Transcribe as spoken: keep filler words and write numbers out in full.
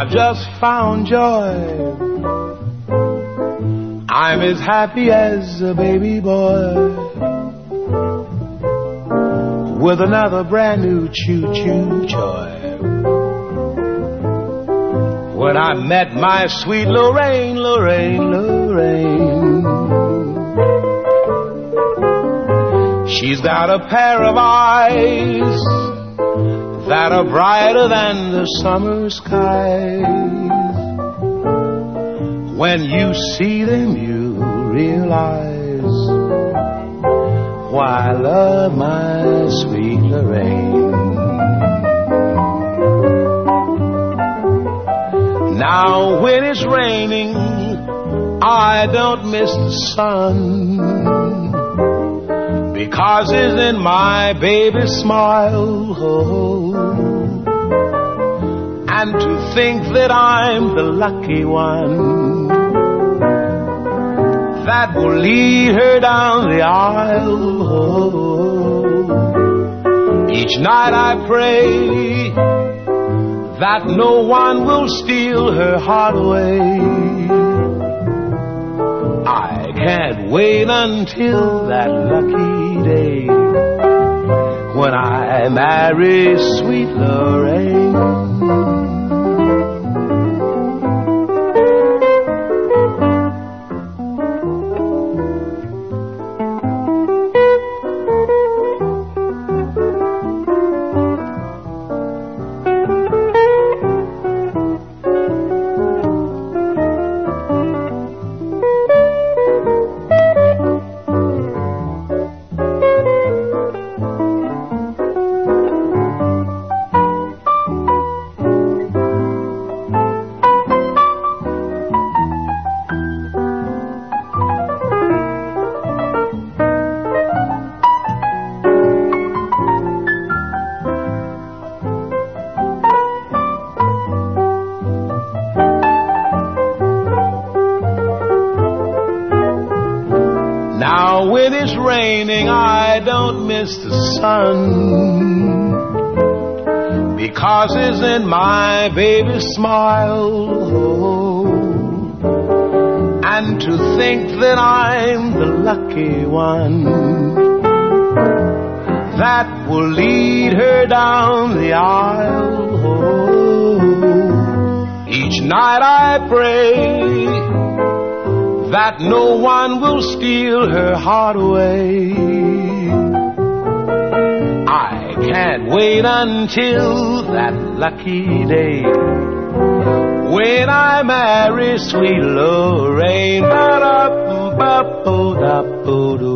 I've just found joy. I'm as happy as a baby boy with another brand new choo-choo joy. When I met my sweet Lorraine, Lorraine, Lorraine, she's got a pair of eyes that are brighter than the summer skies. When you see them, you realize why I love my sweet Lorraine. Now when it's raining, I don't miss the sun, because it's in my baby's smile. Oh, and to think that I'm the lucky one that will lead her down the aisle. Oh, each night I pray that no one will steal her heart away. I can't wait until that lucky day when I marry sweet Lorraine. Now when it's raining, I don't miss the sun, because it's in my baby's smile. Oh, and to think that I'm the lucky one that will lead her down the aisle. Oh, each night I pray that no one will steal her heart away. I can't wait until that lucky day when I marry sweet Lorraine. Ba-da-ba-ba-da-ba-da.